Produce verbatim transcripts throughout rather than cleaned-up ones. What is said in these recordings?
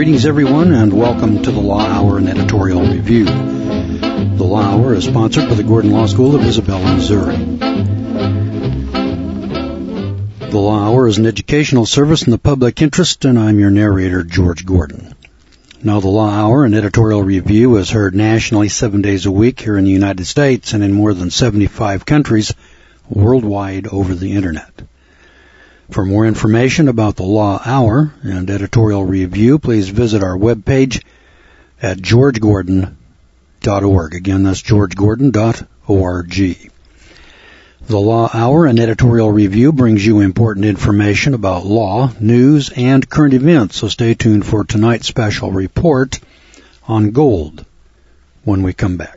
Greetings, everyone, and welcome to the Law Hour and Editorial Review. The Law Hour is sponsored by the Gordon Law School of Isabella, Missouri. The Law Hour is an educational service in the public interest, and I'm your narrator, George Gordon. Now, the Law Hour and Editorial Review is heard nationally seven days a week here in the United States and in more than seventy-five countries worldwide over the Internet. For more information about the Law Hour and Editorial Review, please visit our webpage at george gordon dot org. Again, that's george gordon dot org. The Law Hour and Editorial Review brings you important information about law, news, and current events, so stay tuned for tonight's special report on gold when we come back.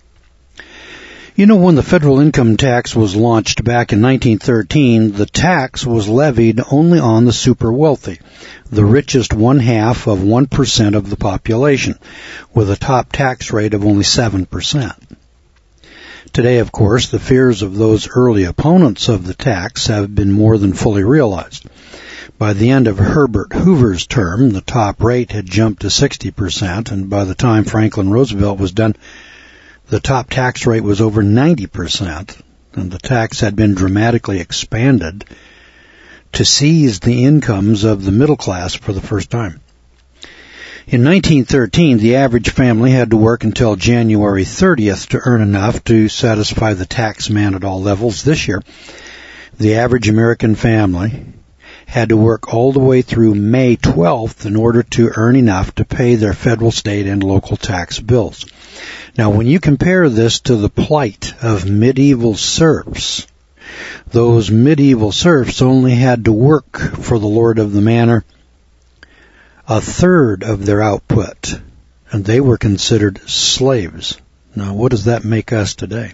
You know, when the federal income tax was launched back in nineteen thirteen, the tax was levied only on the super wealthy, the richest one-half of one percent of the population, with a top tax rate of only seven percent. Today, of course, the fears of those early opponents of the tax have been more than fully realized. By the end of Herbert Hoover's term, the top rate had jumped to sixty percent, and by the time Franklin Roosevelt was done, the top tax rate was over ninety percent, and the tax had been dramatically expanded to seize the incomes of the middle class for the first time. In nineteen thirteen, the average family had to work until January thirtieth to earn enough to satisfy the tax man at all levels. This year, the average American family had to work all the way through May twelfth in order to earn enough to pay their federal, state, and local tax bills. Now, when you compare this to the plight of medieval serfs, those medieval serfs only had to work for the lord of the manor a third of their output, and they were considered slaves. Now, what does that make us today?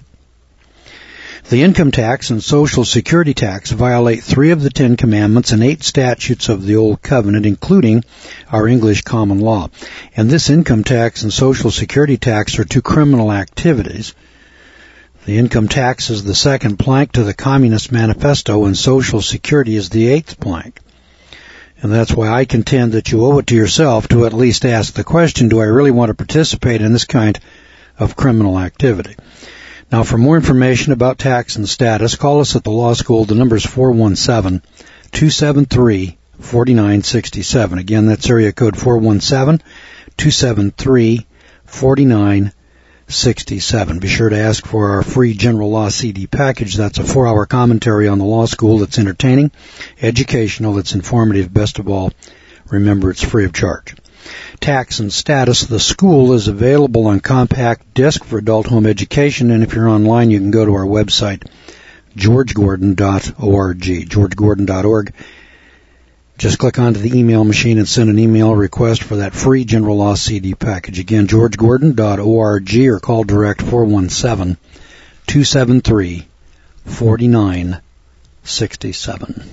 The income tax and Social Security tax violate three of the Ten Commandments and eight statutes of the Old Covenant, including our English common law. And this income tax and Social Security tax are two criminal activities. The income tax is the second plank to the Communist Manifesto, and Social Security is the eighth plank. And that's why I contend that you owe it to yourself to at least ask the question, do I really want to participate in this kind of criminal activity? Now, for more information about tax and status, call us at the law school. The number is four one seven, two seven three, four nine six seven. Again, that's area code four one seven, two seven three, four nine six seven. Be sure to ask for our free general law C D package. That's a four-hour commentary on the law school that's entertaining, educational, it's informative. Best of all, remember, it's free of charge. Tax and status. The school is available on compact disc for adult home education, and if you're online, you can go to our website, george gordon dot org, george gordon dot org. Just click onto the email machine and send an email request for that free general law C D package. Again, george gordon dot org, or call direct four one seven, two seven three, four nine six seven.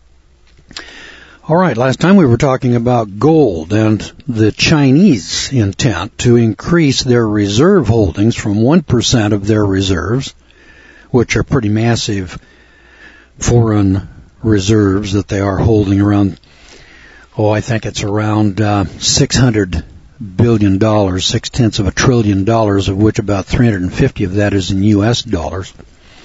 All right, last time we were talking about gold and the Chinese intent to increase their reserve holdings from one percent of their reserves, which are pretty massive foreign reserves that they are holding around, oh, I think it's around uh, six hundred billion dollars, six-tenths of a trillion dollars, of which about three hundred fifty of that is in U S dollars.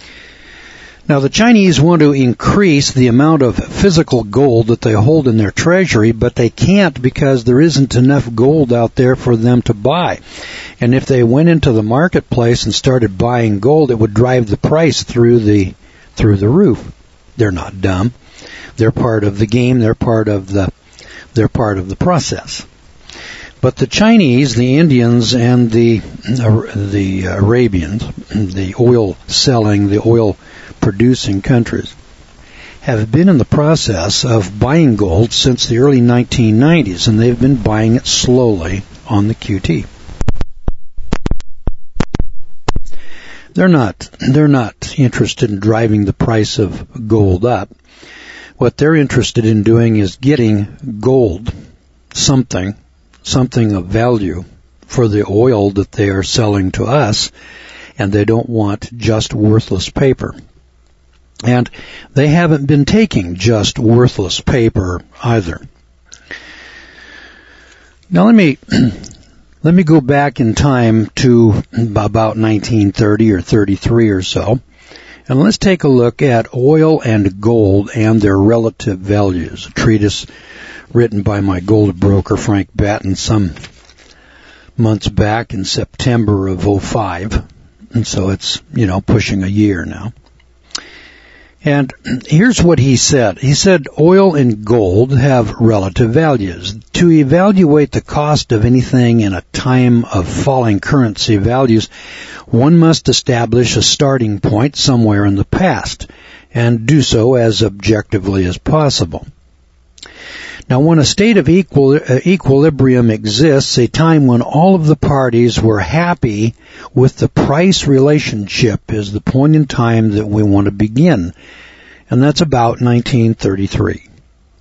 Now, the Chinese want to increase the amount of physical gold that they hold in their treasury, but they can't because there isn't enough gold out there for them to buy. And if they went into the marketplace and started buying gold, it would drive the price through the through the roof. They're not dumb. They're part of the game. They're part of the they're part of the process. But the Chinese, the Indians, and the uh, the Arabians, the oil selling, the oil producing countries, have been in the process of buying gold since the early nineteen nineties, and they've been buying it slowly on the Q T. They're not they're not interested in driving the price of gold up. What they're interested in doing is getting gold, something, something of value for the oil that they are selling to us, and they don't want just worthless paper. And they haven't been taking just worthless paper either. Now let me let me go back in time to about nineteen thirty or thirty-three or so, and let's take a look at oil and gold and their relative values. A treatise written by my gold broker Frank Batten some months back in September of oh five, and so it's, you know, pushing a year now. And here's what he said. He said oil and gold have relative values. To evaluate the cost of anything in a time of falling currency values, one must establish a starting point somewhere in the past, and do so as objectively as possible. Now, when a state of equal, uh, equilibrium exists, a time when all of the parties were happy with the price relationship is the point in time that we want to begin. And that's about nineteen thirty-three.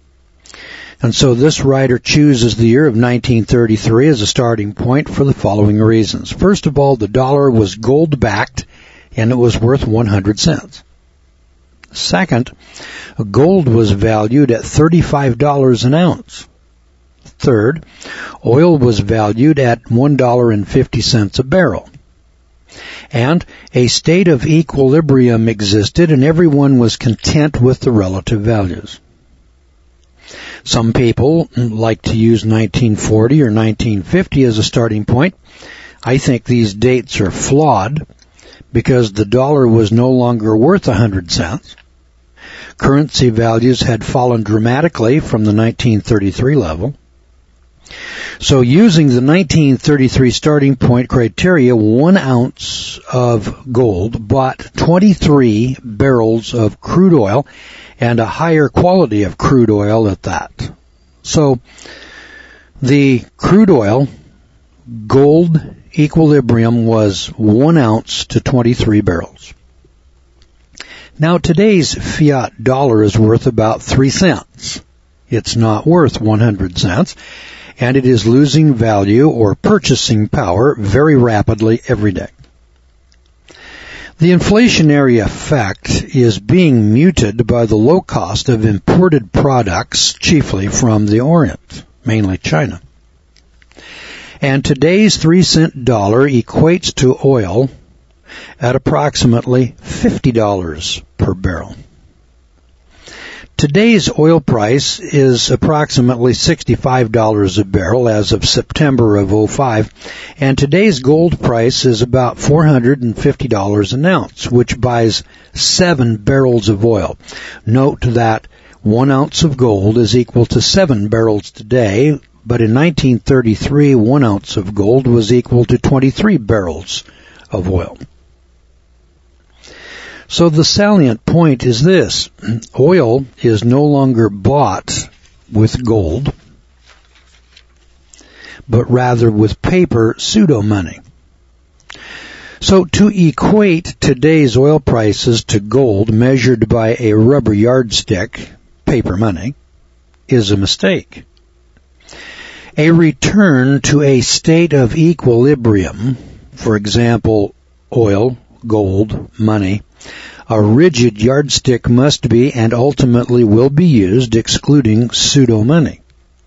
And so this writer chooses the year of nineteen thirty-three as a starting point for the following reasons. First of all, the dollar was gold-backed and it was worth one hundred cents. Second, gold was valued at thirty-five dollars an ounce. Third, oil was valued at one dollar and fifty cents a barrel. And a state of equilibrium existed and everyone was content with the relative values. Some people like to use nineteen forty or nineteen fifty as a starting point. I think these dates are flawed because the dollar was no longer worth one hundred cents. Currency values had fallen dramatically from the nineteen thirty-three level. So using the nineteen thirty-three starting point criteria, one ounce of gold bought twenty-three barrels of crude oil, and a higher quality of crude oil at that. So the crude oil gold equilibrium was one ounce to twenty-three barrels. Now today's fiat dollar is worth about three cents. It's not worth one hundred cents, and it is losing value or purchasing power very rapidly every day. The inflationary effect is being muted by the low cost of imported products, chiefly from the Orient, mainly China. And today's three cent dollar equates to oil at approximately fifty dollars per barrel. Today's oil price is approximately sixty-five dollars a barrel as of September of oh five, and today's gold price is about four hundred fifty dollars an ounce, which buys seven barrels of oil. Note that one ounce of gold is equal to seven barrels today, but in nineteen thirty-three, one ounce of gold was equal to twenty-three barrels of oil. So the salient point is this: oil is no longer bought with gold, but rather with paper pseudo-money. So to equate today's oil prices to gold measured by a rubber yardstick, paper money, is a mistake. A return to a state of equilibrium, for example, oil, gold, money, a rigid yardstick must be and ultimately will be used, excluding pseudo-money.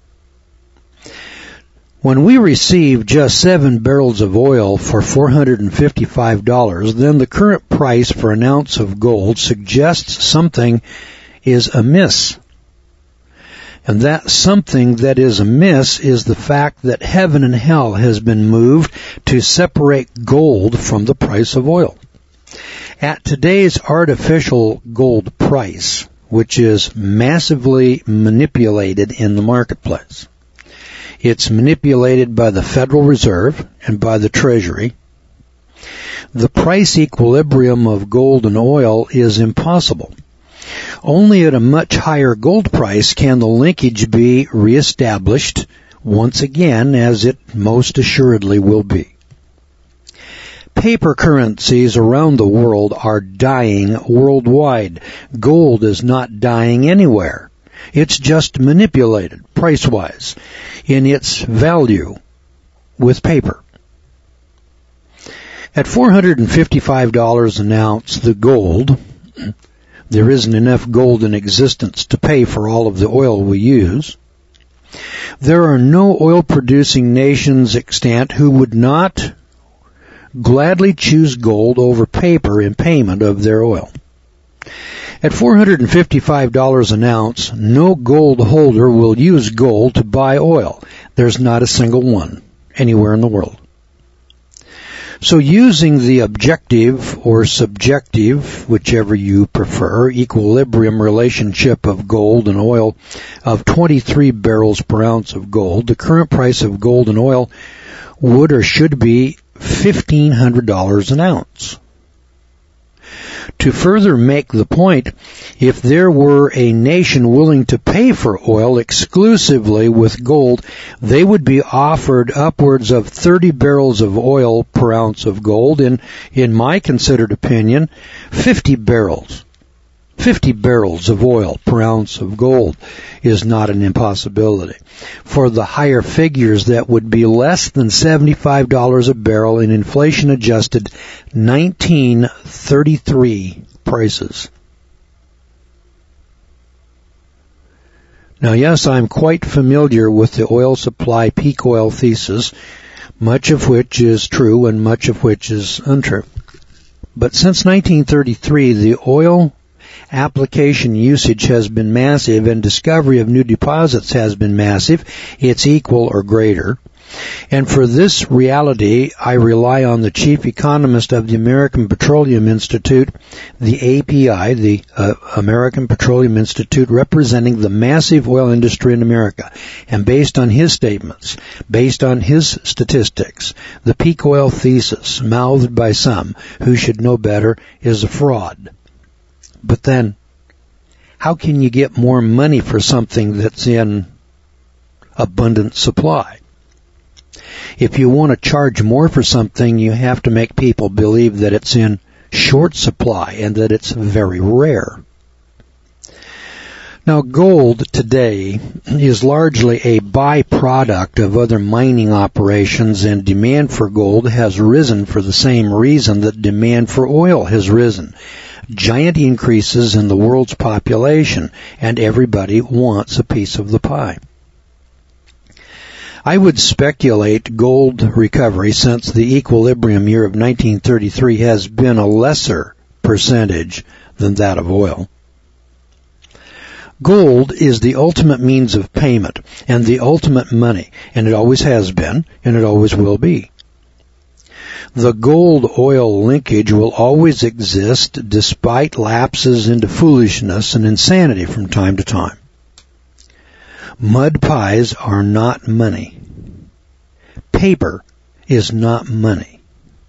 When we receive just seven barrels of oil for four hundred fifty-five dollars, then the current price for an ounce of gold suggests something is amiss. And that something that is amiss is the fact that heaven and hell has been moved to separate gold from the price of oil. At today's artificial gold price, which is massively manipulated in the marketplace, it's manipulated by the Federal Reserve and by the Treasury. The price equilibrium of gold and oil is impossible. Only at a much higher gold price can the linkage be reestablished once again, as it most assuredly will be. Paper currencies around the world are dying worldwide. Gold is not dying anywhere. It's just manipulated, price-wise, in its value with paper. At four hundred fifty-five dollars an ounce, the gold, there isn't enough gold in existence to pay for all of the oil we use. There are no oil-producing nations extant who would not gladly choose gold over paper in payment of their oil. At four hundred fifty-five dollars an ounce, no gold holder will use gold to buy oil. There's not a single one anywhere in the world. So using the objective or subjective, whichever you prefer, equilibrium relationship of gold and oil of twenty-three barrels per ounce of gold, the current price of gold and oil would or should be fifteen hundred dollars an ounce. To further make the point, if there were a nation willing to pay for oil exclusively with gold, they would be offered upwards of thirty barrels of oil per ounce of gold, and in my considered opinion, fifty barrels. fifty barrels of oil per ounce of gold is not an impossibility. For the higher figures, that would be less than seventy-five dollars a barrel in inflation-adjusted nineteen thirty-three prices. Now, yes, I'm quite familiar with the oil supply peak oil thesis, much of which is true and much of which is untrue. But since nineteen thirty-three, the oil application usage has been massive and discovery of new deposits has been massive. It's equal or greater. And for this reality, I rely on the chief economist of the American Petroleum Institute, the A P I, the uh, American Petroleum Institute, representing the massive oil industry in America. And based on his statements, based on his statistics, the peak oil thesis, mouthed by some who should know better, is a fraud. But then, how can you get more money for something that's in abundant supply? If you want to charge more for something, you have to make people believe that it's in short supply and that it's very rare. Now, gold today is largely a byproduct of other mining operations, and demand for gold has risen for the same reason that demand for oil has risen. Giant increases in the world's population, and everybody wants a piece of the pie. I would speculate gold recovery since the equilibrium year of nineteen thirty-three has been a lesser percentage than that of oil. Gold is the ultimate means of payment and the ultimate money, and it always has been, and it always will be. The gold-oil linkage will always exist despite lapses into foolishness and insanity from time to time. Mud pies are not money. Paper is not money.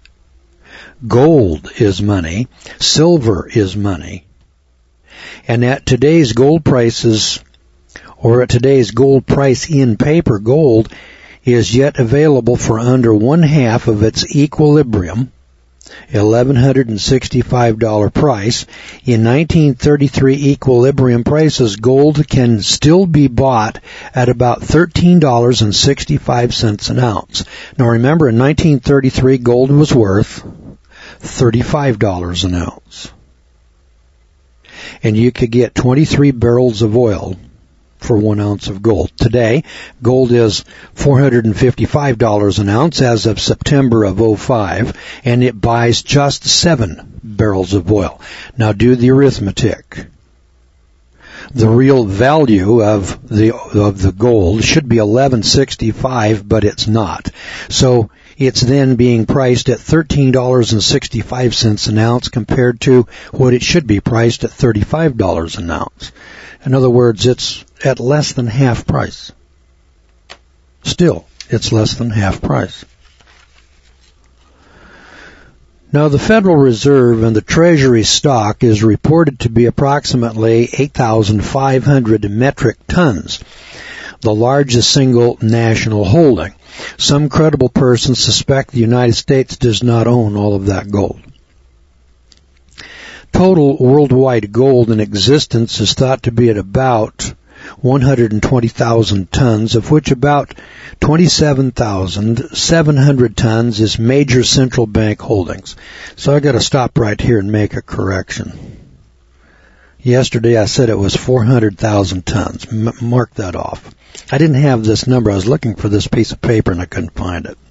Gold is money. Silver is money. And at today's gold prices, or at today's gold price in paper, gold is yet available for under one half of its equilibrium, eleven sixty-five dollars price. In nineteen thirty-three equilibrium prices, gold can still be bought at about thirteen dollars and sixty-five cents an ounce. Now remember, in nineteen thirty-three, gold was worth thirty-five dollars an ounce. And you could get twenty-three barrels of oil for one ounce of gold. Today, gold is four hundred fifty-five dollars an ounce as of September of oh five, and it buys just seven barrels of oil. Now do the arithmetic. The real value of the of the gold should be eleven sixty-five, but it's not. So it's then being priced at thirteen dollars and sixty-five cents an ounce compared to what it should be priced at thirty-five dollars an ounce. In other words, it's at less than half price. Still, it's less than half price. Now, the Federal Reserve and the Treasury stock is reported to be approximately eight thousand five hundred metric tons, the largest single national holding. Some credible persons suspect the United States does not own all of that gold. Total worldwide gold in existence is thought to be at about one hundred twenty thousand tons, of which about twenty-seven thousand seven hundred tons is major central bank holdings. So I got to stop right here and make a correction. Yesterday I said it was four hundred thousand tons. M- mark that off. I didn't have this number. I was looking for this piece of paper and I couldn't find it.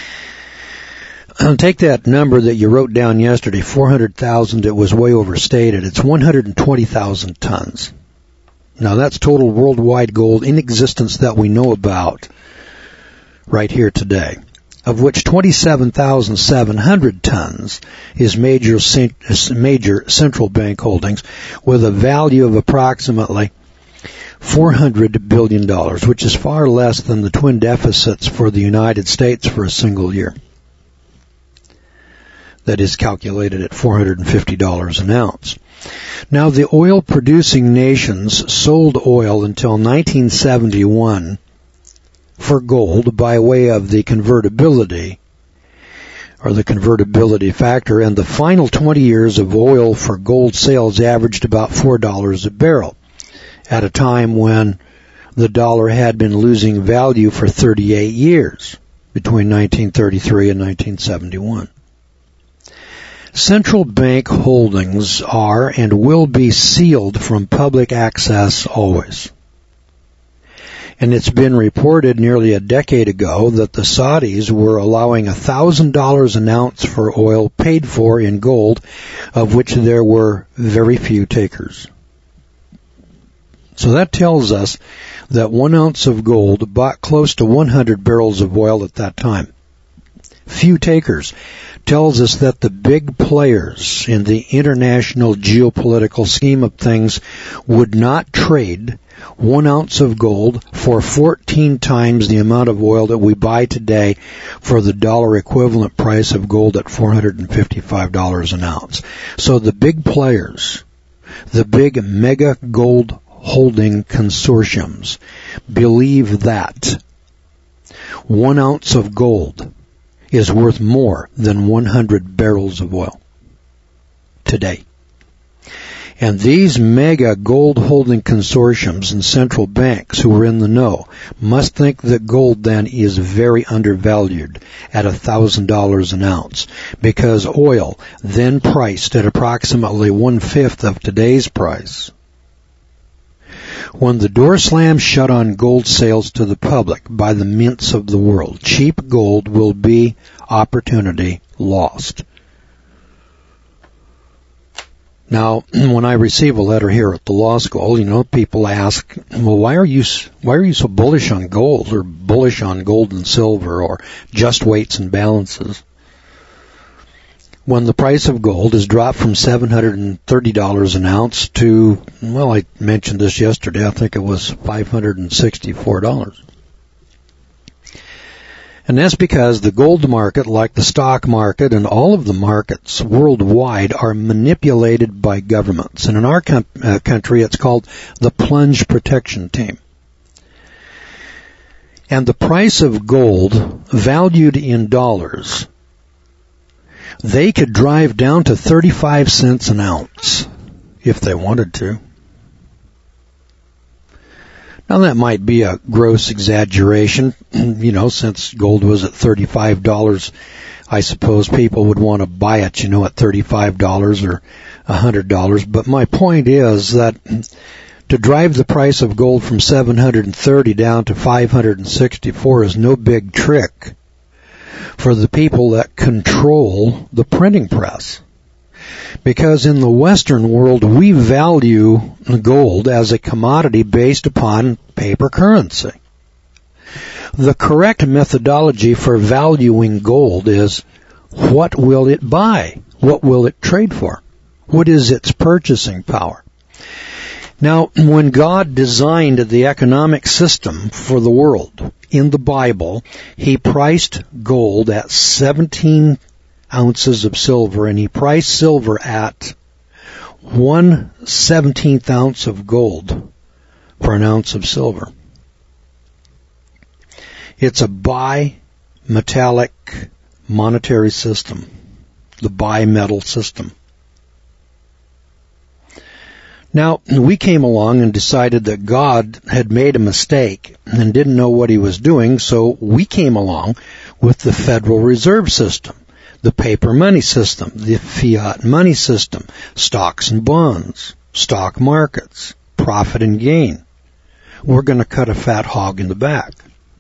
Take that number that you wrote down yesterday, four hundred thousand, it was way overstated. It's one hundred twenty thousand tons. Now that's total worldwide gold in existence that we know about right here today, of which twenty-seven thousand seven hundred tons is major major central bank holdings with a value of approximately four hundred billion dollars, which is far less than the twin deficits for the United States for a single year. That is calculated at four hundred fifty dollars an ounce. Now, the oil-producing nations sold oil until nineteen seventy-one for gold by way of the convertibility, or the convertibility factor, and the final twenty years of oil for gold sales averaged about four dollars a barrel, at a time when the dollar had been losing value for thirty-eight years, between nineteen thirty-three and nineteen seventy-one. Central bank holdings are and will be sealed from public access always. And it's been reported nearly a decade ago that the Saudis were allowing one thousand dollars an ounce for oil paid for in gold, of which there were very few takers. So that tells us that one ounce of gold bought close to one hundred barrels of oil at that time. Few takers tells us that the big players in the international geopolitical scheme of things would not trade one ounce of gold for fourteen times the amount of oil that we buy today for the dollar equivalent price of gold at four hundred fifty-five dollars an ounce. So the big players, the big mega gold holding consortiums, believe that one ounce of gold is worth more than one hundred barrels of oil today. And these mega gold holding consortiums and central banks who are in the know must think that gold then is very undervalued at one thousand dollars an ounce, because oil, then priced at approximately one-fifth of today's price, when the door slams shut on gold sales to the public by the mints of the world, cheap gold will be opportunity lost. Now, when I receive a letter here at the law school, you know, people ask, well, why are you, why are you so bullish on gold, or bullish on gold and silver, or just weights and balances, when the price of gold has dropped from seven hundred thirty dollars an ounce to, well, I mentioned this yesterday, I think it was five hundred sixty-four dollars. And that's because the gold market, like the stock market and all of the markets worldwide, are manipulated by governments. And in our com- uh, country, it's called the plunge protection team. And the price of gold, valued in dollars, they could drive down to thirty-five cents an ounce if they wanted to. Now, that might be a gross exaggeration. You know, since gold was at thirty-five dollars, I suppose people would want to buy it, you know, at thirty-five dollars or one hundred dollars. But my point is that to drive the price of gold from seven hundred thirty down to five hundred sixty-four is no big trick for the people that control the printing press. Because in the Western world, we value gold as a commodity based upon paper currency. The correct methodology for valuing gold is, what will it buy? What will it trade for? What is its purchasing power? Now, when God designed the economic system for the world in the Bible, He priced gold at seventeen ounces of silver, and He priced silver at one seventeenth ounce of gold for an ounce of silver. It's a bi-metallic monetary system, the bi-metal system. Now, we came along and decided that God had made a mistake and didn't know what He was doing, so we came along with the Federal Reserve System, the paper money system, the fiat money system, stocks and bonds, stock markets, profit and gain. We're going to cut a fat hog in the back.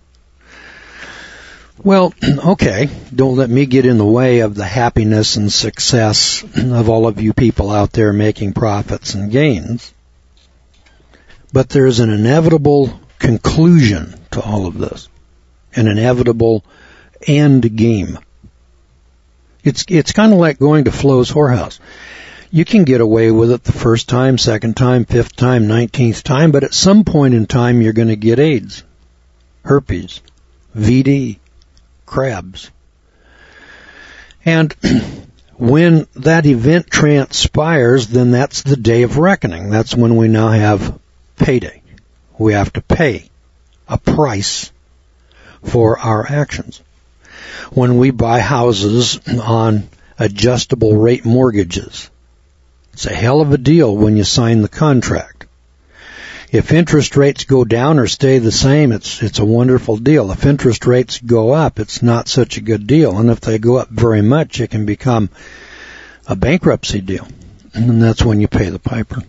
Well, okay, don't let me get in the way of the happiness and success of all of you people out there making profits and gains. But there's an inevitable conclusion to all of this, an inevitable end game. It's it's kind of like going to Flo's whorehouse. You can get away with it the first time, second time, fifth time, nineteenth time, but at some point in time you're going to get AIDS, herpes, V D, crabs. And when that event transpires, then that's the day of reckoning. That's when we now have payday. We have to pay a price for our actions. When we buy houses on adjustable rate mortgages, it's a hell of a deal when you sign the contract. If interest rates go down or stay the same, it's it's a wonderful deal. If interest rates go up, it's not such a good deal. And if they go up very much, it can become a bankruptcy deal. And that's when you pay the piper.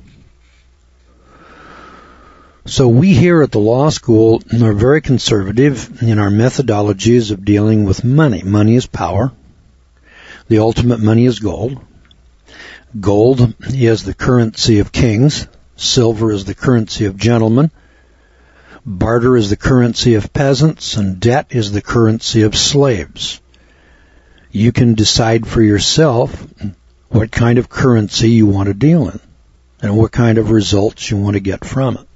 So we here at the law school are very conservative in our methodologies of dealing with money. Money is power. The ultimate money is gold. Gold is the currency of kings. Silver is the currency of gentlemen. Barter is the currency of peasants. And debt is the currency of slaves. You can decide for yourself what kind of currency you want to deal in and what kind of results you want to get from it.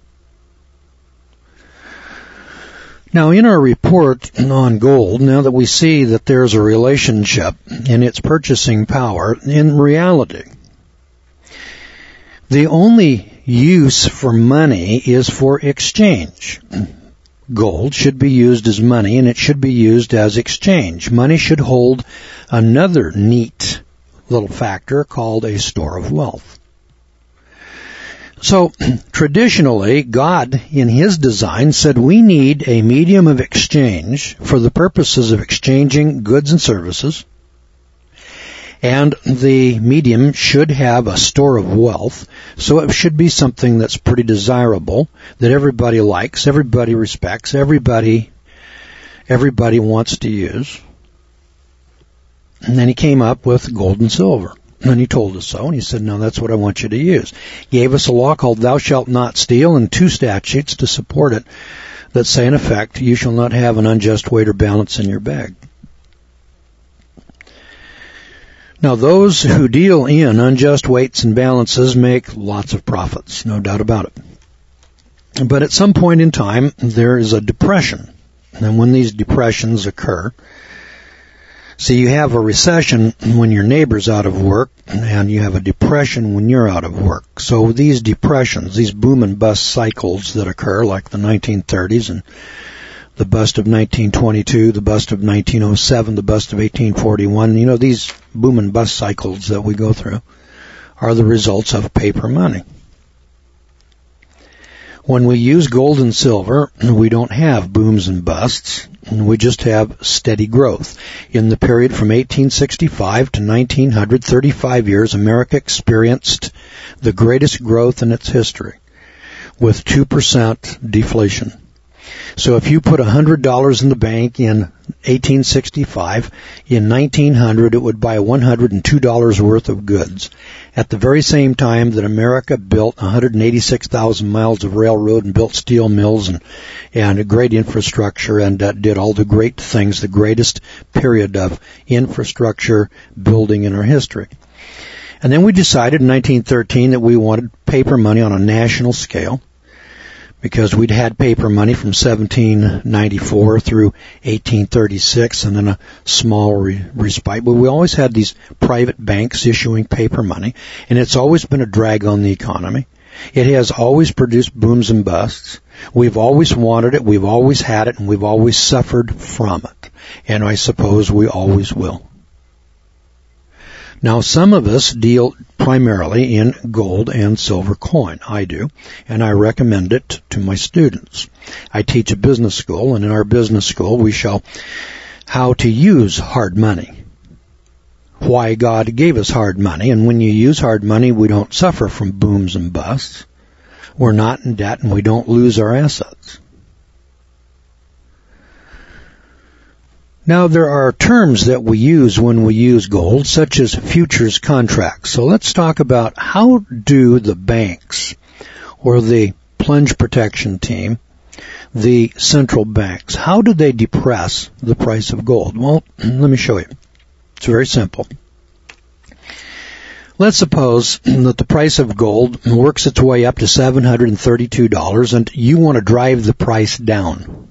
Now, in our report on gold, now that we see that there's a relationship in its purchasing power, in reality, the only use for money is for exchange. Gold should be used as money, and it should be used as exchange. Money should hold another neat little factor called a store of wealth. So, traditionally, God, in His design, said we need a medium of exchange for the purposes of exchanging goods and services, and the medium should have a store of wealth, so it should be something that's pretty desirable, that everybody likes, everybody respects, everybody, everybody wants to use. And then He came up with gold and silver. And He told us so, and He said, no, that's what I want you to use. He gave us a law called Thou Shalt Not Steal, and two statutes to support it that say, in effect, you shall not have an unjust weight or balance in your bag. Now, those who deal in unjust weights and balances make lots of profits, no doubt about it. But at some point in time, there is a depression. And when these depressions occur, see, you have a recession when your neighbor's out of work, and you have a depression when you're out of work. So these depressions, these boom and bust cycles that occur, like the nineteen thirties and the bust of nineteen twenty-two, the bust of nineteen oh seven, the bust of eighteen forty-one, you know, these boom and bust cycles that we go through are the results of paper money. When we use gold and silver, we don't have booms and busts, and we just have steady growth. In the period from eighteen sixty-five to nineteen hundred, thirty-five years, America experienced the greatest growth in its history with two percent deflation. So if you put one hundred dollars in the bank in eighteen sixty-five, in nineteen hundred it would buy one hundred two dollars worth of goods. At the very same time that America built one hundred eighty-six thousand miles of railroad and built steel mills and, and a great infrastructure and uh, did all the great things, the greatest period of infrastructure building in our history. And then we decided in nineteen thirteen that we wanted paper money on a national scale, because we'd had paper money from seventeen ninety-four through eighteen thirty-six and then a small re- respite. But we always had these private banks issuing paper money, and it's always been a drag on the economy. It has always produced booms and busts. We've always wanted it, we've always had it, and we've always suffered from it. And I suppose we always will. Now, some of us deal primarily in gold and silver coin. I do, and I recommend it to my students. I teach a business school, and in our business school we show how to use hard money. why God gave us hard money. And when you use hard money, we don't suffer from booms and busts. We're not in debt and we don't lose our assets. Now, there are terms that we use when we use gold, such as futures contracts. So let's talk about how do the banks or the plunge protection team, the central banks, how do they depress the price of gold? Well, let me show you. It's very simple. Let's suppose that the price of gold works its way up to seven hundred thirty-two dollars and you want to drive the price down.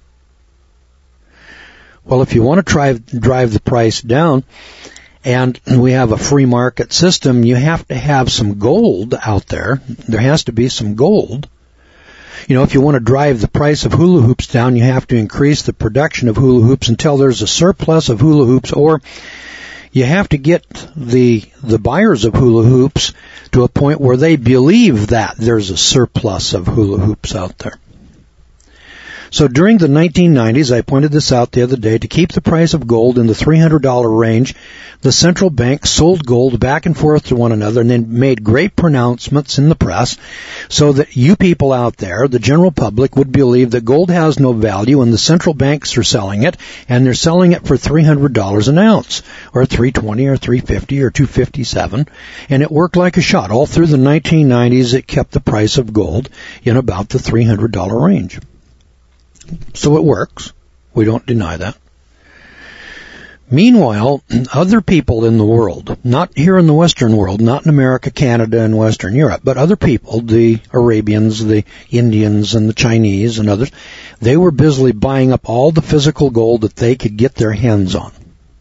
Well, if you want to drive, drive the price down and we have a free market system, you have to have some gold out there. There has to be some gold. You know, if you want to drive the price of hula hoops down, you have to increase the production of hula hoops until there's a surplus of hula hoops, or you have to get the the buyers of hula hoops to a point where they believe that there's a surplus of hula hoops out there. So during the nineteen nineties, I pointed this out the other day, to keep the price of gold in the three hundred dollars range, the central bank sold gold back and forth to one another and then made great pronouncements in the press so that you people out there, the general public, would believe that gold has no value and the central banks are selling it, and they're selling it for three hundred dollars an ounce, or three hundred twenty dollars or three hundred fifty dollars or two hundred fifty-seven dollars, and it worked like a shot. All through the nineteen nineties, it kept the price of gold in about the three hundred dollars range. So it works. We don't deny that. Meanwhile, other people in the world, not here in the Western world, not in America, Canada, and Western Europe, but other people, the Arabians, the Indians, and the Chinese, and others, they were busily buying up all the physical gold that they could get their hands on.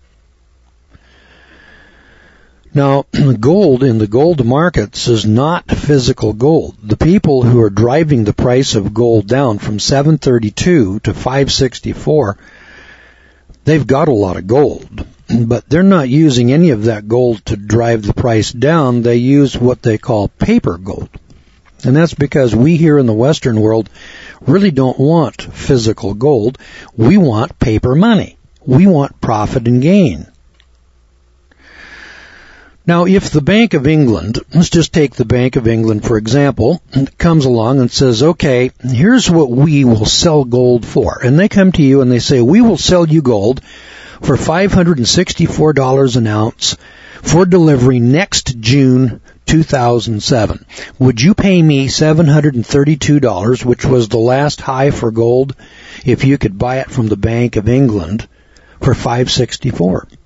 Now, gold in the gold markets is not physical gold. The people who are driving the price of gold down from seven thirty-two to five sixty-four, they've got a lot of gold, but they're not using any of that gold to drive the price down. They use what they call paper gold. And that's because we here in the Western world really don't want physical gold. We want paper money. We want profit and gain. Now, if the Bank of England, let's just take the Bank of England for example, comes along and says, okay, here's what we will sell gold for. And they come to you and they say, we will sell you gold for five hundred sixty-four dollars an ounce for delivery next June two thousand seven. Would you pay me seven hundred thirty-two dollars, which was the last high for gold, if you could buy it from the Bank of England for five hundred sixty-four dollars?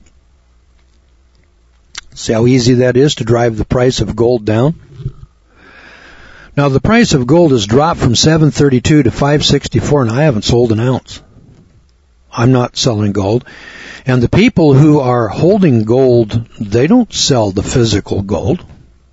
See how easy that is to drive the price of gold down? Now, the price of gold has dropped from seven hundred thirty-two dollars to five hundred sixty-four dollars, and I haven't sold an ounce. I'm not selling gold. And the people who are holding gold, they don't sell the physical gold.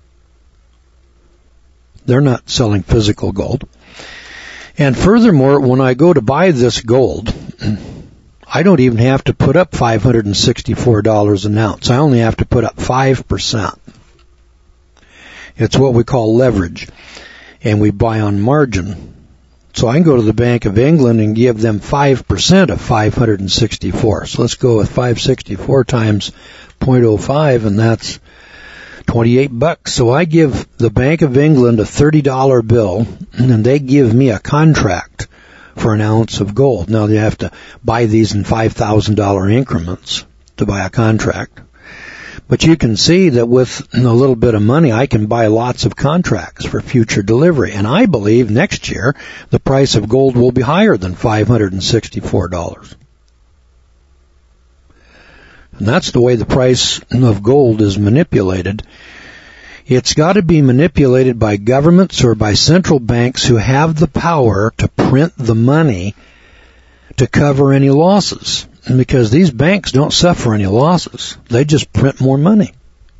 They're not selling physical gold. And furthermore, when I go to buy this gold, I don't even have to put up five hundred sixty-four dollars an ounce. I only have to put up five percent. It's what we call leverage, and we buy on margin. So I can go to the Bank of England and give them five percent of five hundred sixty-four. So let's go with five hundred sixty-four times zero point zero five, and that's twenty-eight bucks. So I give the Bank of England a thirty dollar bill, and they give me a contract for an ounce of gold. Now, they have to buy these in five thousand dollars increments to buy a contract. But you can see that with a little bit of money, I can buy lots of contracts for future delivery. And I believe next year, the price of gold will be higher than five hundred sixty-four dollars. And that's the way the price of gold is manipulated. It's got to be manipulated by governments or by central banks who have the power to print the money to cover any losses. And because these banks don't suffer any losses, they just print more money.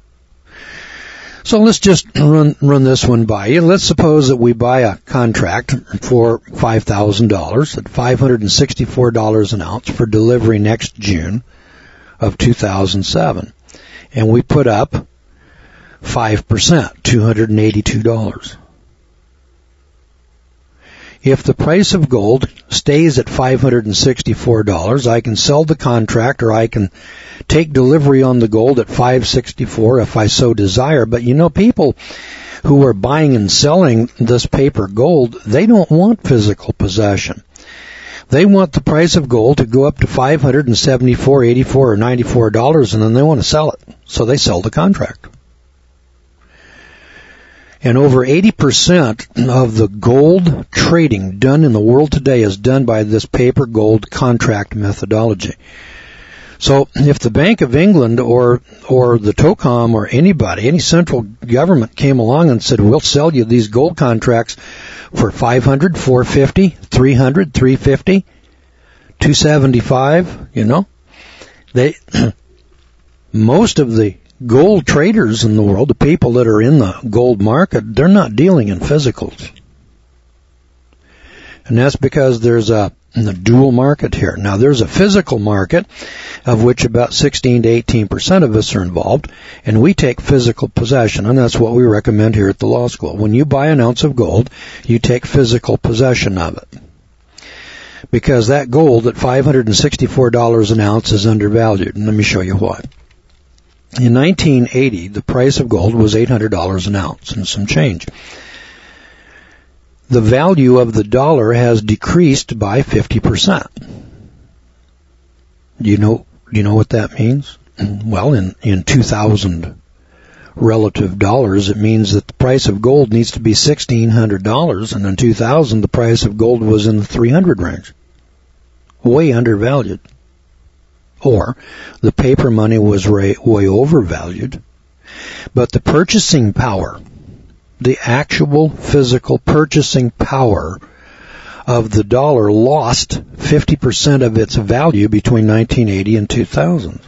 So let's just run run this one by you. Let's suppose that we buy a contract for five thousand dollars at five hundred sixty-four dollars an ounce for delivery next June of two thousand seven. And we put up five percent, two hundred eighty-two dollars. If the price of gold stays at five hundred sixty-four dollars, I can sell the contract, or I can take delivery on the gold at five hundred sixty-four dollars if I so desire. But you know, people who are buying and selling this paper gold, they don't want physical possession. They want the price of gold to go up to five hundred seventy-four dollars, eighty-four dollars, or ninety-four dollars, and then they want to sell it. So they sell the contract. And over eighty percent of the gold trading done in the world today is done by this paper gold contract methodology. So if the Bank of England or or the TOCOM or anybody, any central government came along and said, we'll sell you these gold contracts for five hundred dollars, four hundred fifty dollars, three hundred dollars, three hundred fifty dollars, two hundred seventy-five dollars, you know, they most of the gold traders in the world, the people that are in the gold market, they're not dealing in physicals. And that's because there's a, a dual market here. Now, there's a physical market of which about sixteen to eighteen percent of us are involved, and we take physical possession, and that's what we recommend here at the law school. When you buy an ounce of gold, you take physical possession of it. Because that gold at five hundred sixty-four dollars an ounce is undervalued, and let me show you why. In nineteen eighty, the price of gold was eight hundred dollars an ounce and some change. The value of the dollar has decreased by fifty percent. Do you know, do you know what that means? Well, in, in two thousand relative dollars, it means that the price of gold needs to be sixteen hundred dollars, and in two thousand, the price of gold was in the three hundred range. Way undervalued. Or the paper money was way, way overvalued, but the purchasing power, the actual physical purchasing power of the dollar lost fifty percent of its value between nineteen eighty and two thousand.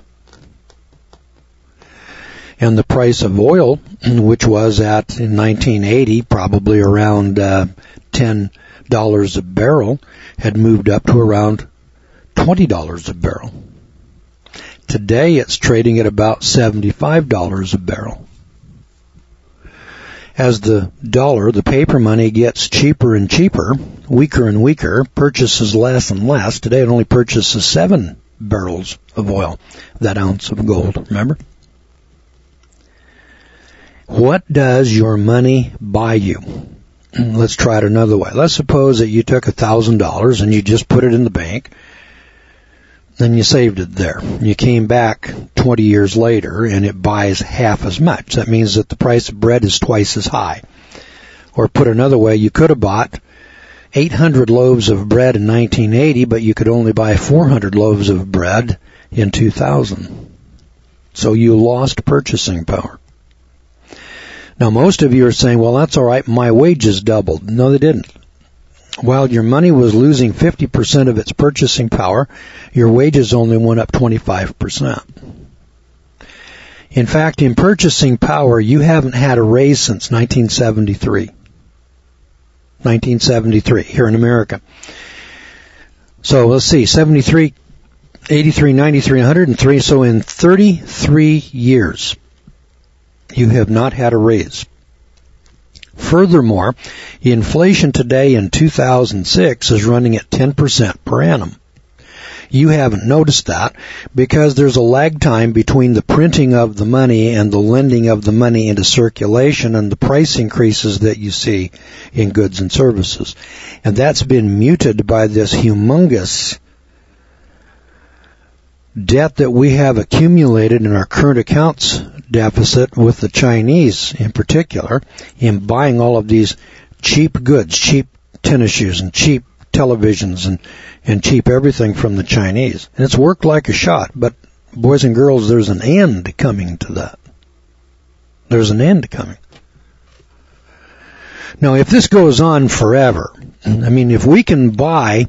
And the price of oil, which was at, in nineteen eighty, probably around uh, ten dollars a barrel, had moved up to around twenty dollars a barrel. Today it's trading at about seventy-five dollars a barrel. As the dollar, the paper money, gets cheaper and cheaper, weaker and weaker, purchases less and less. Today it only purchases seven barrels of oil, that ounce of gold, remember? What does your money buy you? Let's try it another way. Let's suppose that you took one thousand dollars and you just put it in the bank, then you saved it there. You came back twenty years later and it buys half as much. That means that the price of bread is twice as high. Or put another way, you could have bought eight hundred loaves of bread in nineteen eighty, but you could only buy four hundred loaves of bread in two thousand. So you lost purchasing power. Now, most of you are saying, well, that's all right, my wages doubled. No, they didn't. While your money was losing fifty percent of its purchasing power, your wages only went up twenty-five percent. In fact, in purchasing power, you haven't had a raise since nineteen seventy-three. nineteen seventy-three, here in America. So let's see, seventy-three, eighty-three, ninety-three, one hundred three. So in thirty-three years, you have not had a raise. Furthermore, inflation today in two thousand six is running at ten percent per annum. You haven't noticed that because there's a lag time between the printing of the money and the lending of the money into circulation and the price increases that you see in goods and services. And that's been muted by this humongous debt that we have accumulated in our current accounts deficit with the Chinese in particular in buying all of these cheap goods, cheap tennis shoes and cheap televisions and, and cheap everything from the Chinese. And it's worked like a shot, but boys and girls, there's an end coming to that. There's an end coming. Now, if this goes on forever, I mean, if we can buy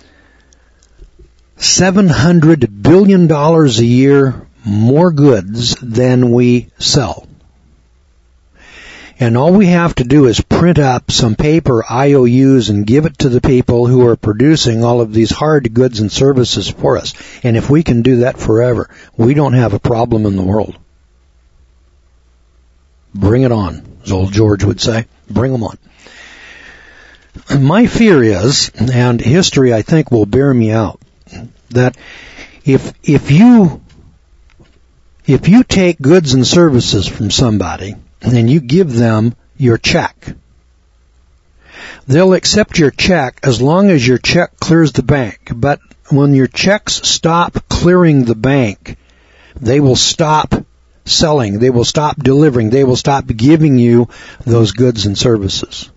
seven hundred billion dollars a year more goods than we sell, and all we have to do is print up some paper I O Us and give it to the people who are producing all of these hard goods and services for us. And if we can do that forever, we don't have a problem in the world. Bring it on, as old George would say. Bring them on. my fear is, and history I think will bear me out, that if if you if you take goods and services from somebody and you give them your check, they'll accept your check as long as your check clears the bank. But when your checks stop clearing the bank, they will stop selling, they will stop delivering, they will stop giving you those goods and services.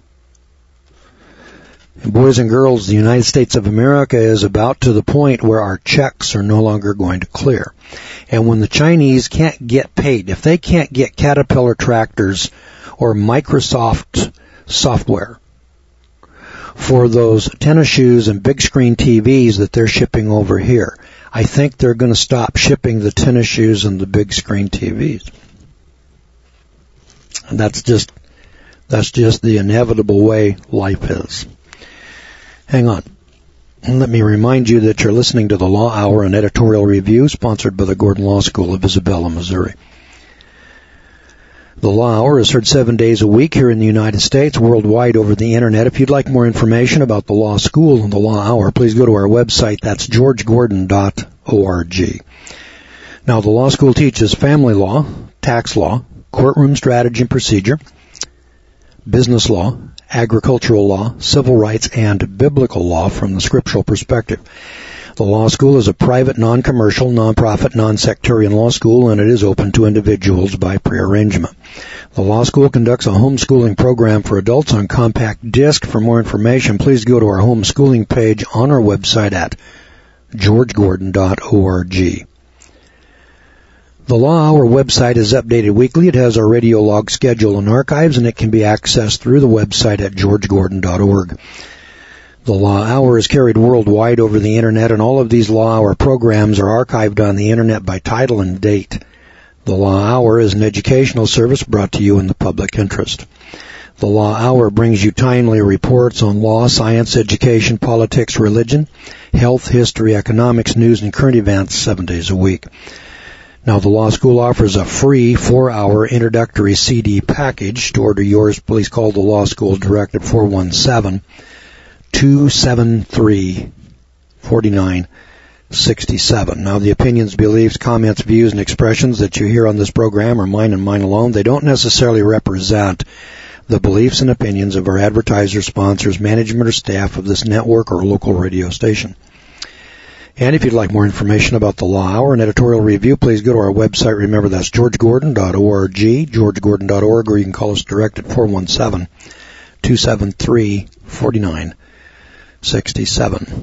And boys and girls, the United States of America is about to the point where our checks are no longer going to clear. And when the Chinese can't get paid, if they can't get Caterpillar tractors or Microsoft software for those tennis shoes and big screen T Vs that they're shipping over here, I think they're going to stop shipping the tennis shoes and the big screen T Vs. And that's just, that's just the inevitable way life is. Hang on. Let me remind you that you're listening to the Law Hour, an editorial review sponsored by the Gordon Law School of Isabella, Missouri. The Law Hour is heard seven days a week here in the United States, worldwide over the Internet. If you'd like more information about the Law School and the Law Hour, please go to our website. That's george gordon dot org. Now, the Law School teaches family law, tax law, courtroom strategy and procedure, business law, agricultural law, civil rights, and biblical law from the scriptural perspective. The law school is a private, non-commercial, non-profit, non-sectarian law school, and it is open to individuals by prearrangement. The law school conducts a homeschooling program for adults on compact disc. For more information, please go to our homeschooling page on our website at george gordon dot org. The Law Hour website is updated weekly. It has our radio log schedule and archives, and it can be accessed through the website at george gordon dot org. The Law Hour is carried worldwide over the Internet, and all of these Law Hour programs are archived on the Internet by title and date. The Law Hour is an educational service brought to you in the public interest. The Law Hour brings you timely reports on law, science, education, politics, religion, health, history, economics, news, and current events seven days a week. Now, the Law School offers a free four-hour introductory C D package. To order yours, please call the Law School direct at four one seven, two seven three, four nine six seven. Now, the opinions, beliefs, comments, views, and expressions that you hear on this program are mine and mine alone. They don't necessarily represent the beliefs and opinions of our advertisers, sponsors, management, or staff of this network or local radio station. And if you'd like more information about the Law Hour and editorial review, please go to our website. Remember, that's george gordon dot org, george gordon dot org, or you can call us direct at four one seven, two seven three, four nine six seven.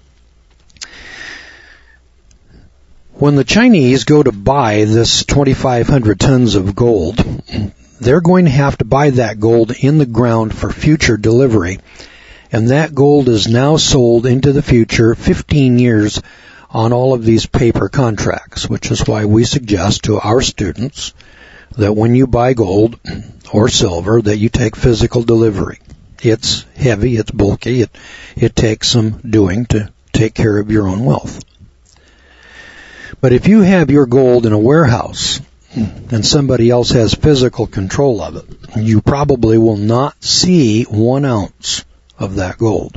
When the Chinese go to buy this twenty-five hundred tons of gold, they're going to have to buy that gold in the ground for future delivery. And that gold is now sold into the future fifteen years on all of these paper contracts, which is why we suggest to our students that when you buy gold or silver, that you take physical delivery. It's heavy, it's bulky, it, it takes some doing to take care of your own wealth. But if you have your gold in a warehouse and somebody else has physical control of it, you probably will not see one ounce of that gold.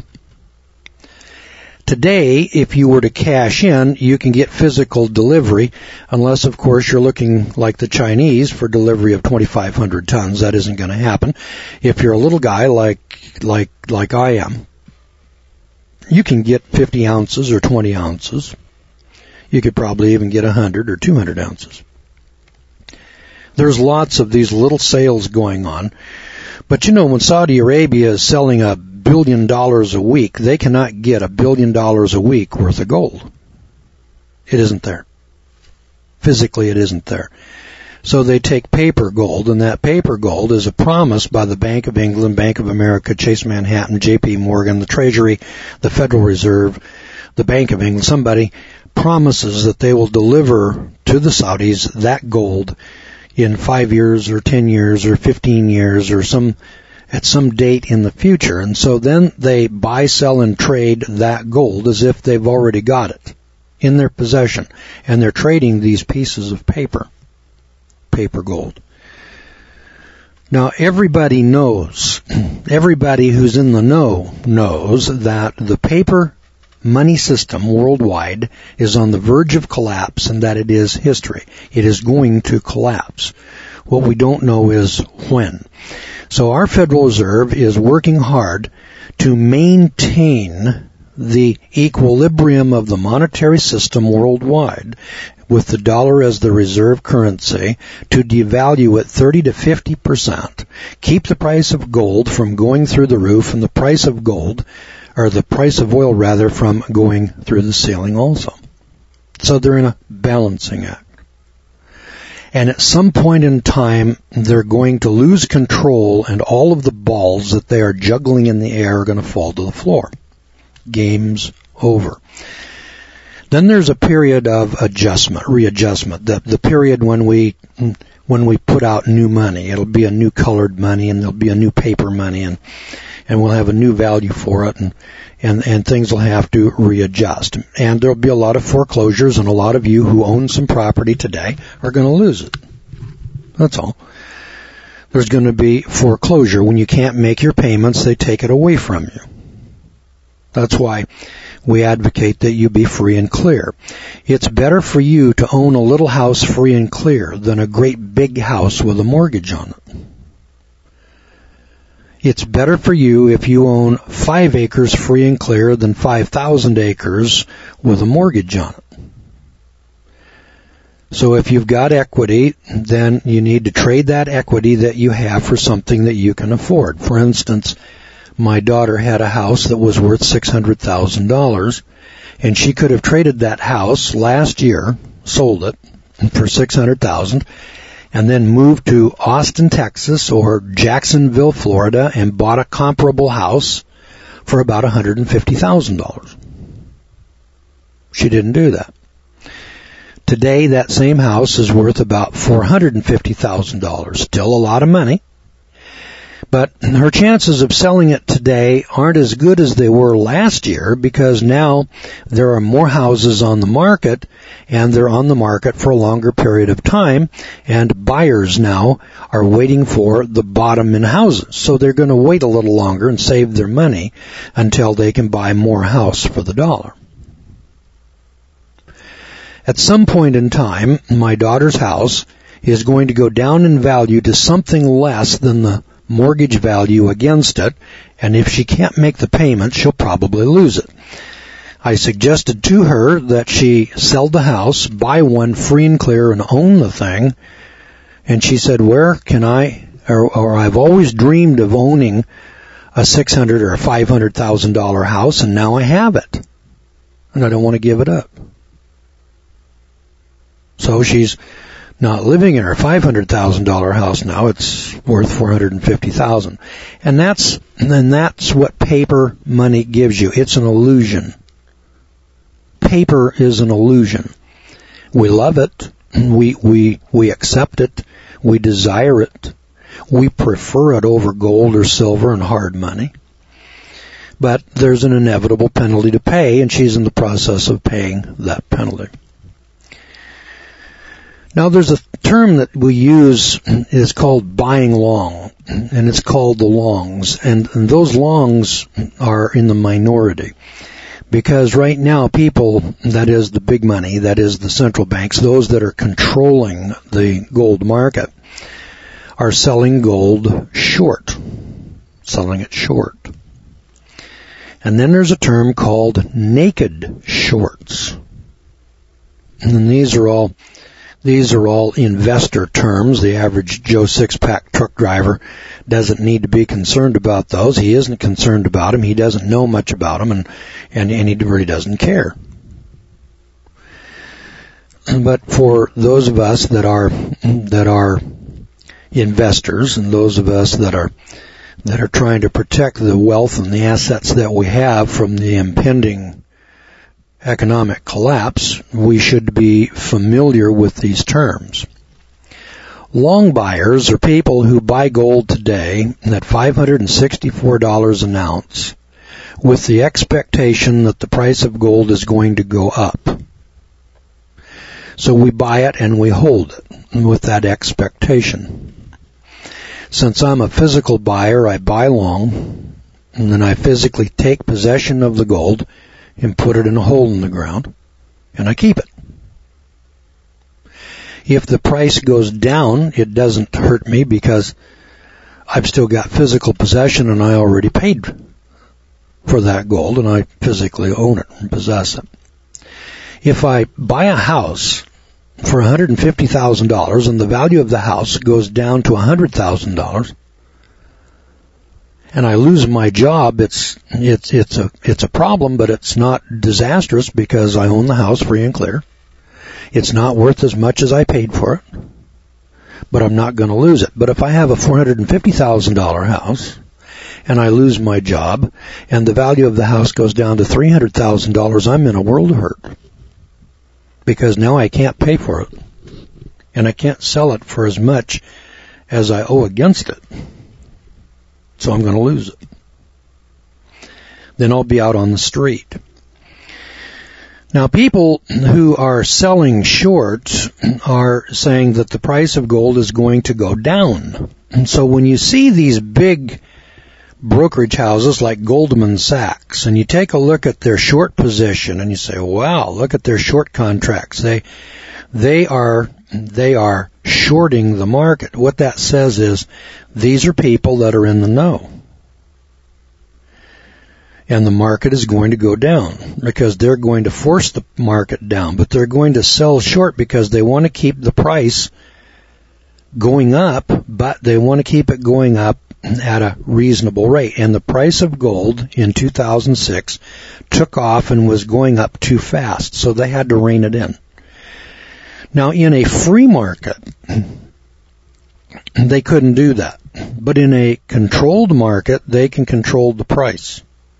Today, if you were to cash in, you can get physical delivery, unless, of course, you're looking like the Chinese for delivery of twenty-five hundred tons. That isn't going to happen. If you're a little guy like like like I am, you can get fifty ounces or twenty ounces. You could probably even get one hundred or two hundred ounces. There's lots of these little sales going on. But you know, when Saudi Arabia is selling a billion dollars a week, they cannot get a billion dollars a week worth of gold. It isn't there. Physically, it isn't there. So they take paper gold, and that paper gold is a promise by the Bank of England, Bank of America, Chase Manhattan, J P Morgan, the Treasury, the Federal Reserve, the Bank of England. Somebody promises that they will deliver to the Saudis that gold in five years or ten years or fifteen years or some at some date in the future. And so then they buy, sell, and trade that gold as if they've already got it in their possession. And they're trading these pieces of paper, paper gold. Now, everybody knows, everybody who's in the know knows that the paper money system worldwide is on the verge of collapse and that it is history. It is going to collapse. What we don't know is when. So our Federal Reserve is working hard to maintain the equilibrium of the monetary system worldwide with the dollar as the reserve currency, to devalue it thirty to fifty percent, keep the price of gold from going through the roof and the price of gold, or the price of oil rather, from going through the ceiling also. So they're in a balancing act. And at some point in time, they're going to lose control and all of the balls that they are juggling in the air are going to fall to the floor. Game's over. Then there's a period of adjustment, readjustment, the, the period when we when we put out new money. It'll be a new colored money, and there'll be a new paper money, and and we'll have a new value for it, and, and, and things will have to readjust. And there'll be a lot of foreclosures, and a lot of you who own some property today are going to lose it. That's all. There's going to be foreclosure. When you can't make your payments, they take it away from you. That's why we advocate that you be free and clear. It's better for you to own a little house free and clear than a great big house with a mortgage on it. It's better for you if you own five acres free and clear than five thousand acres with a mortgage on it. So if you've got equity, then you need to trade that equity that you have for something that you can afford. For instance, my daughter had a house that was worth six hundred thousand dollars, and she could have traded that house last year, sold it for six hundred thousand dollars, and then moved to Austin, Texas, or Jacksonville, Florida, and bought a comparable house for about one hundred fifty thousand dollars. She didn't do that. Today, that same house is worth about four hundred fifty thousand dollars. Still a lot of money. But her chances of selling it today aren't as good as they were last year, because now there are more houses on the market, and they're on the market for a longer period of time, and buyers now are waiting for the bottom in houses. So they're going to wait a little longer and save their money until they can buy more house for the dollar. At some point in time, my daughter's house is going to go down in value to something less than the mortgage value against it, and if she can't make the payment, she'll probably lose it. I suggested to her that she sell the house, buy one free and clear, and own the thing, and she said, where can I, or, or I've always dreamed of owning a six hundred thousand dollars or a five hundred thousand dollars house, and now I have it, and I don't want to give it up. So she's not living in her five hundred thousand dollars house now. It's worth four hundred fifty thousand dollars. And that's, and that's what paper money gives you. It's an illusion. Paper is an illusion. We love it. We, we, we accept it. We desire it. We prefer it over gold or silver and hard money. But there's an inevitable penalty to pay, and she's in the process of paying that penalty. Now, there's a term that we use is called buying long, and it's called the longs, and, and those longs are in the minority, because right now people, that is the big money, that is the central banks, those that are controlling the gold market, are selling gold short, selling it short. And then there's a term called naked shorts, and these are all These are all investor terms. The average Joe Six-Pack truck driver doesn't need to be concerned about those. He isn't concerned about them. He doesn't know much about them, and, and, and he really doesn't care. But for those of us that are that are investors, and those of us that are that are trying to protect the wealth and the assets that we have from the impending economic collapse, we should be familiar with these terms. Long buyers are people who buy gold today at five hundred sixty-four dollars an ounce with the expectation that the price of gold is going to go up. So we buy it and we hold it with that expectation. Since I'm a physical buyer, I buy long, and then I physically take possession of the gold and put it in a hole in the ground, and I keep it. If the price goes down, it doesn't hurt me because I've still got physical possession and I already paid for that gold and I physically own it and possess it. If I buy a house for one hundred fifty thousand dollars and the value of the house goes down to one hundred thousand dollars and I lose my job, it's it's it's a it's a problem, but it's not disastrous because I own the house free and clear. It's not worth as much as I paid for it, but I'm not going to lose it. But if I have a four hundred fifty thousand dollars house and I lose my job and the value of the house goes down to three hundred thousand dollars, I'm in a world of hurt because now I can't pay for it and I can't sell it for as much as I owe against it. So I'm going to lose it. Then I'll be out on the street. Now, people who are selling short are saying that the price of gold is going to go down. And so when you see these big brokerage houses like Goldman Sachs, and you take a look at their short position, and you say, wow, look at their short contracts. They, they are, they are shorting the market. What that says is these are people that are in the know. And the market is going to go down because they're going to force the market down, but they're going to sell short because they want to keep the price going up, but they want to keep it going up at a reasonable rate. And the price of gold in two thousand six took off and was going up too fast, so they had to rein it in. Now, in a free market, they couldn't do that. But in a controlled market, they can control the price.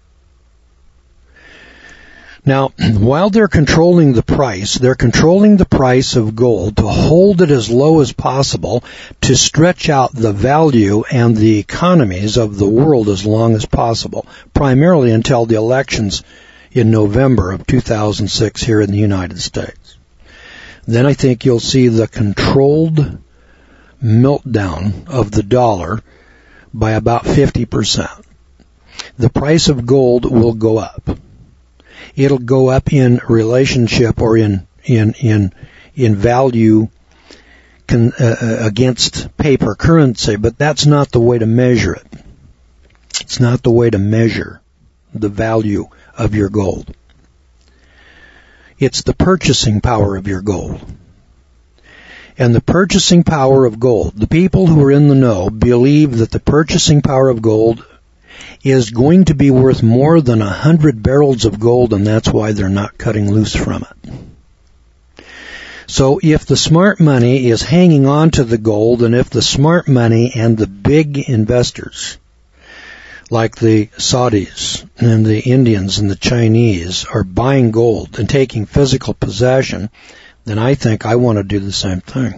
Now, while they're controlling the price, they're controlling the price of gold to hold it as low as possible to stretch out the value and the economies of the world as long as possible, primarily until the elections in November of two thousand six here in the United States. Then I think you'll see the controlled meltdown of the dollar by about fifty percent. The price of gold will go up. It'll go up in relationship or in in in in value con, uh, against paper currency, but that's not the way to measure it. It's not the way to measure the value of your gold. It's the purchasing power of your gold. And the purchasing power of gold, the people who are in the know believe that the purchasing power of gold is going to be worth more than a hundred barrels of gold, and that's why they're not cutting loose from it. So if the smart money is hanging on to the gold, and if the smart money and the big investors, like the Saudis and the Indians and the Chinese, are buying gold and taking physical possession, then I think I want to do the same thing.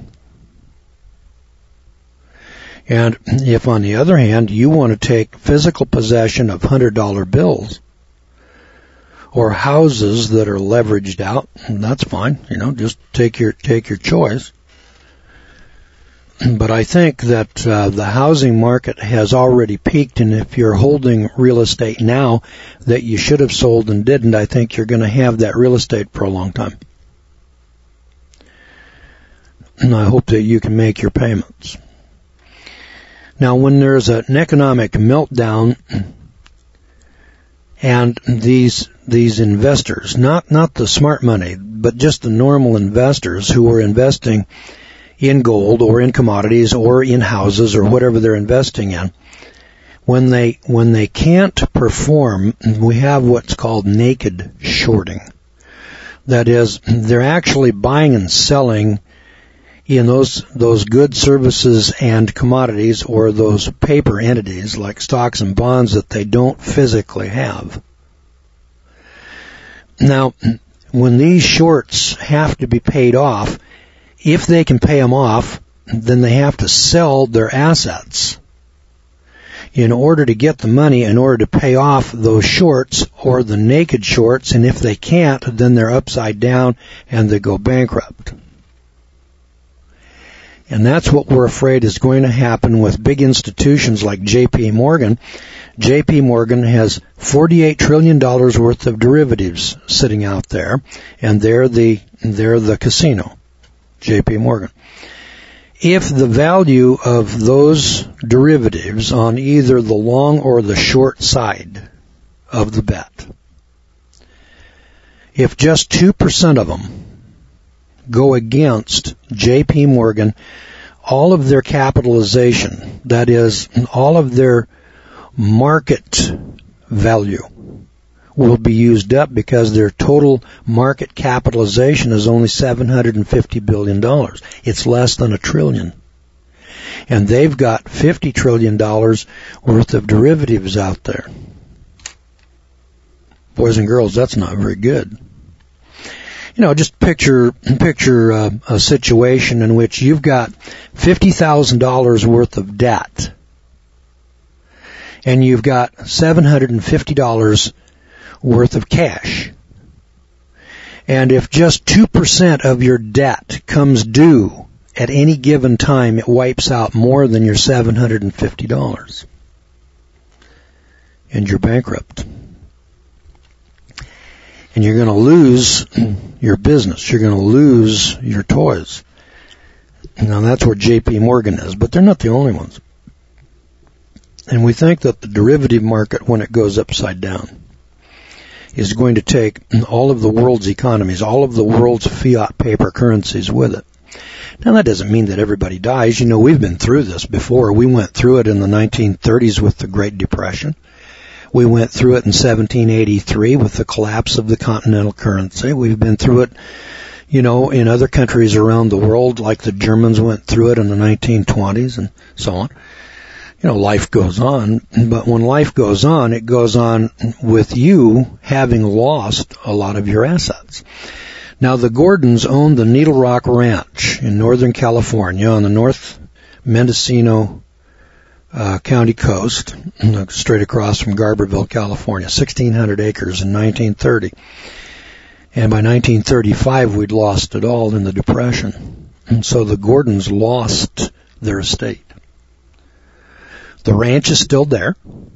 And if, on the other hand, you want to take physical possession of one hundred dollar bills or houses that are leveraged out, that's fine. You know, just take your take your choice. But I think that uh, the housing market has already peaked, and if you're holding real estate now that you should have sold and didn't, I think you're going to have that real estate for a long time. And I hope that you can make your payments. Now, when there's an economic meltdown and these these investors, not not the smart money, but just the normal investors who are investing in gold or in commodities or in houses or whatever they're investing in, when they when they can't perform, we have what's called naked shorting. That is, they're actually buying and selling in those those goods, services, and commodities, or those paper entities like stocks and bonds that they don't physically have. Now, when these shorts have to be paid off, if they can pay them off, then they have to sell their assets in order to get the money, in order to pay off those shorts or the naked shorts, and if they can't, then they're upside down and they go bankrupt. And that's what we're afraid is going to happen with big institutions like J P Morgan. J P Morgan has forty-eight trillion dollars worth of derivatives sitting out there, and they're the, they're the casino, J P Morgan. If the value of those derivatives on either the long or the short side of the bet, if just two percent of them go against J P Morgan, all of their capitalization, that is, all of their market value, will be used up because their total market capitalization is only seven hundred fifty billion dollars. It's less than a trillion. And they've got fifty trillion dollars worth of derivatives out there. Boys and girls, that's not very good. You know, just picture picture uh, a situation in which you've got fifty thousand dollars worth of debt, and you've got seven hundred fifty dollars worth of cash. And if just two percent of your debt comes due at any given time, it wipes out more than your seven hundred fifty dollars. And you're bankrupt. And you're going to lose your business. You're going to lose your toys. Now that's where J P Morgan is, but they're not the only ones. And we think that the derivative market, when it goes upside down, is going to take all of the world's economies, all of the world's fiat paper currencies with it. Now that doesn't mean that everybody dies. You know, we've been through this before. We went through it in the nineteen thirties with the Great Depression. We went through it in seventeen eighty-three with the collapse of the continental currency. We've been through it, you know, in other countries around the world, like the Germans went through it in the nineteen twenties and so on. You know, life goes on, but when life goes on, it goes on with you having lost a lot of your assets. Now, the Gordons owned the Needle Rock Ranch in Northern California on the North Mendocino Uh, county coast, straight across from Garberville, California, sixteen hundred acres in nineteen thirty. And by nineteen thirty-five, we'd lost it all in the Depression. And so the Gordons lost their estate. The ranch is still there,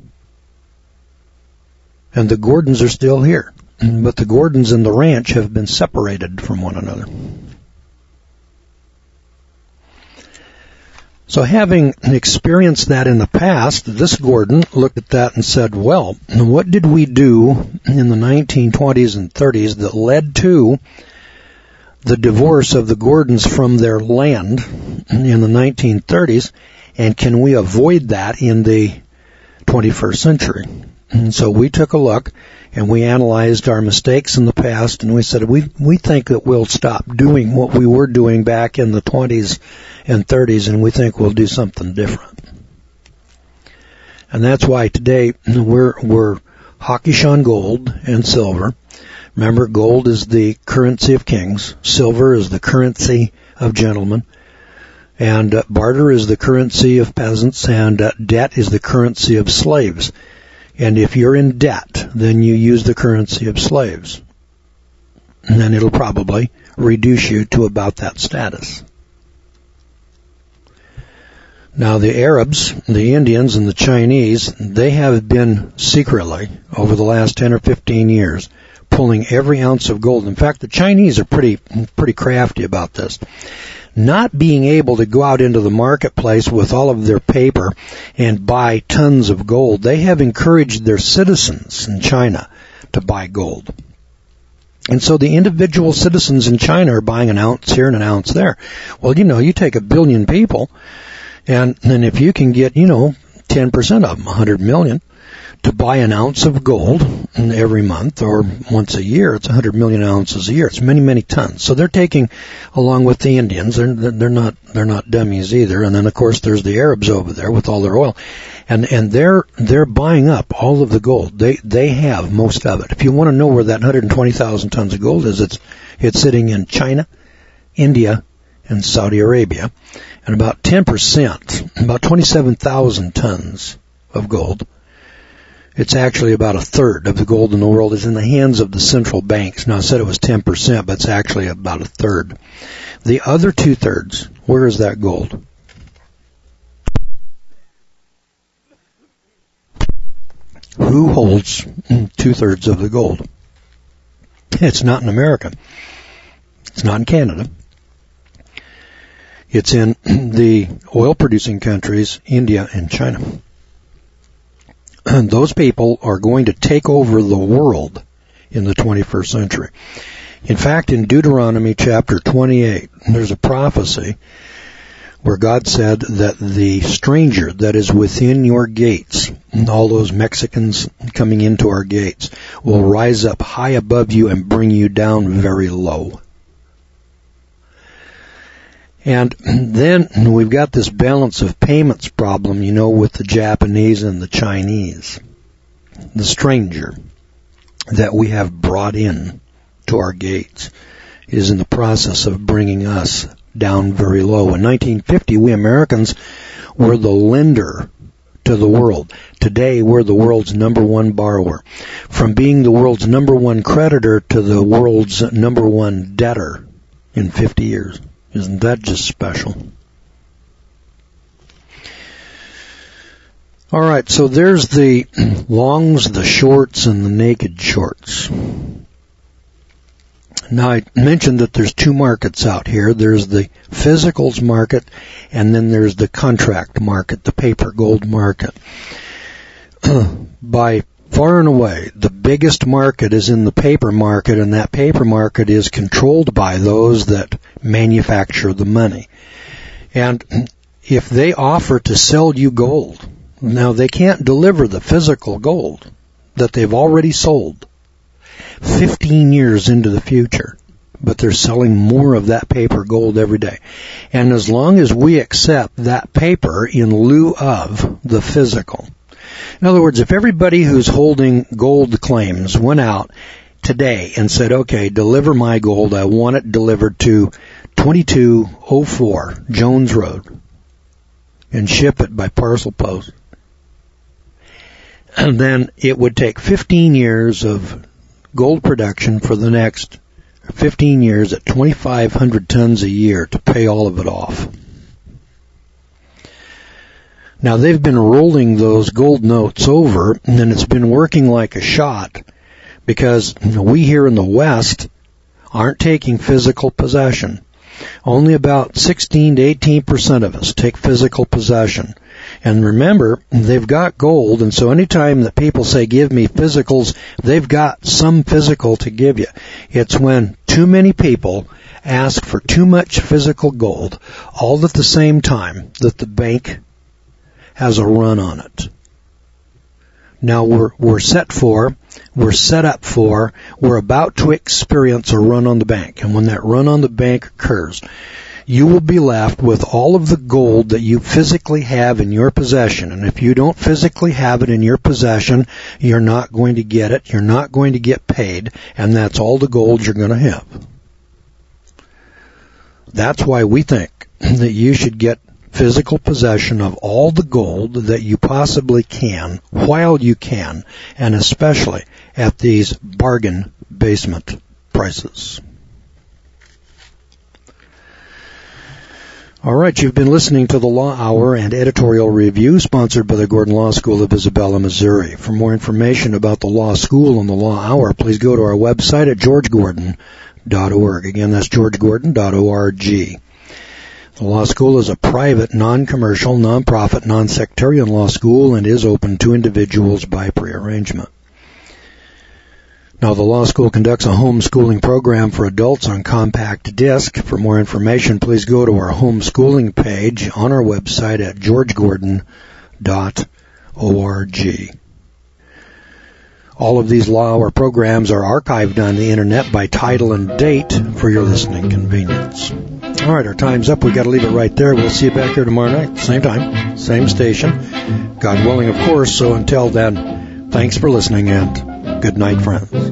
and the Gordons are still here. But the Gordons and the ranch have been separated from one another. So having experienced that in the past, this Gordon looked at that and said, well, what did we do in the nineteen twenties and thirties that led to the divorce of the Gordons from their land in the nineteen thirties, and can we avoid that in the twenty-first century? And so we took a look, and we analyzed our mistakes in the past, and we said, we we think that we'll stop doing what we were doing back in the twenties and thirties, and we think we'll do something different. And that's why today we're we're hawkish on gold and silver. Remember, gold is the currency of kings, silver is the currency of gentlemen, and uh, barter is the currency of peasants, and uh, debt is the currency of slaves. And if you're in debt, then you use the currency of slaves. And then it'll probably reduce you to about that status. Now the Arabs, the Indians, and the Chinese, they have been secretly, over the last ten or fifteen years, pulling every ounce of gold. In fact, the Chinese are pretty, pretty crafty about this. Not being able to go out into the marketplace with all of their paper and buy tons of gold, they have encouraged their citizens in China to buy gold. And so the individual citizens in China are buying an ounce here and an ounce there. Well, you know, you take a billion people, and then if you can get, you know, ten percent of them, one hundred million, to buy an ounce of gold every month or once a year, it's one hundred million ounces a year. It's many, many tons. So they're taking, along with the Indians, they're, they're not, they're not dummies either. And then of course there's the Arabs over there with all their oil. And, and they're, they're buying up all of the gold. They, they have most of it. If you want to know where that one hundred twenty thousand tons of gold is, it's, it's sitting in China, India, and Saudi Arabia. And about ten percent, about twenty-seven thousand tons of gold, it's actually about a third of the gold in the world is in the hands of the central banks. Now, I said it was ten percent, but it's actually about a third. The other two-thirds Where is that gold? Who holds two-thirds of the gold? It's not in America. It's not in Canada. It's in the oil-producing countries, India and China. And those people are going to take over the world in the twenty-first century. In fact, in Deuteronomy chapter twenty-eight, there's a prophecy where God said that the stranger that is within your gates, all those Mexicans coming into our gates, will rise up high above you and bring you down very low. And then we've got this balance of payments problem, you know, with the Japanese and the Chinese. The stranger that we have brought in to our gates is in the process of bringing us down very low. In nineteen fifty, we Americans were the lender to the world. Today, we're the world's number one borrower. From being the world's number one creditor to the world's number one debtor in fifty years. Isn't that just special? All right, so there's the longs, the shorts, and the naked shorts. Now, I mentioned that there's two markets out here. There's the physicals market, and then there's the contract market, the paper gold market. By far and away, the biggest market is in the paper market, and that paper market is controlled by those that manufacture the money. And if they offer to sell you gold, now they can't deliver the physical gold that they've already sold fifteen years into the future, but they're selling more of that paper gold every day. And as long as we accept that paper in lieu of the physical, in other words, if everybody who's holding gold claims went out today and said, okay, deliver my gold, I want it delivered to twenty-two oh four Jones Road, and ship it by parcel post, and then it would take fifteen years of gold production for the next fifteen years at twenty-five hundred tons a year to pay all of it off. Now, they've been rolling those gold notes over, and it's been working like a shot, because we here in the West aren't taking physical possession. Only about sixteen to eighteen percent of us take physical possession. And remember, they've got gold, and so anytime that people say, give me physicals, they've got some physical to give you. It's when too many people ask for too much physical gold, all at the same time, that the bank has a run on it. Now we're, we're set for, we're set up for, we're about to experience a run on the bank. And when that run on the bank occurs, you will be left with all of the gold that you physically have in your possession. And if you don't physically have it in your possession, you're not going to get it, you're not going to get paid, and that's all the gold you're going to have. That's why we think that you should get physical possession of all the gold that you possibly can while you can, and especially at these bargain basement prices. All right, you've been listening to the Law Hour and Editorial Review, sponsored by the Gordon Law School of Isabella, Missouri. For more information about the Law School and the Law Hour, please go to our website at george gordon dot org. Again, that's george gordon dot org. The law school is a private, non-commercial, non-profit, non-sectarian law school and is open to individuals by prearrangement. Now, the law school conducts a homeschooling program for adults on compact disc. For more information, please go to our homeschooling page on our website at george gordon dot org. All of these Law Hour programs are archived on the Internet by title and date for your listening convenience. All right, our time's up. We've got to leave it right there. We'll see you back here tomorrow night, same time, same station. God willing, of course. So until then, thanks for listening and good night, friends.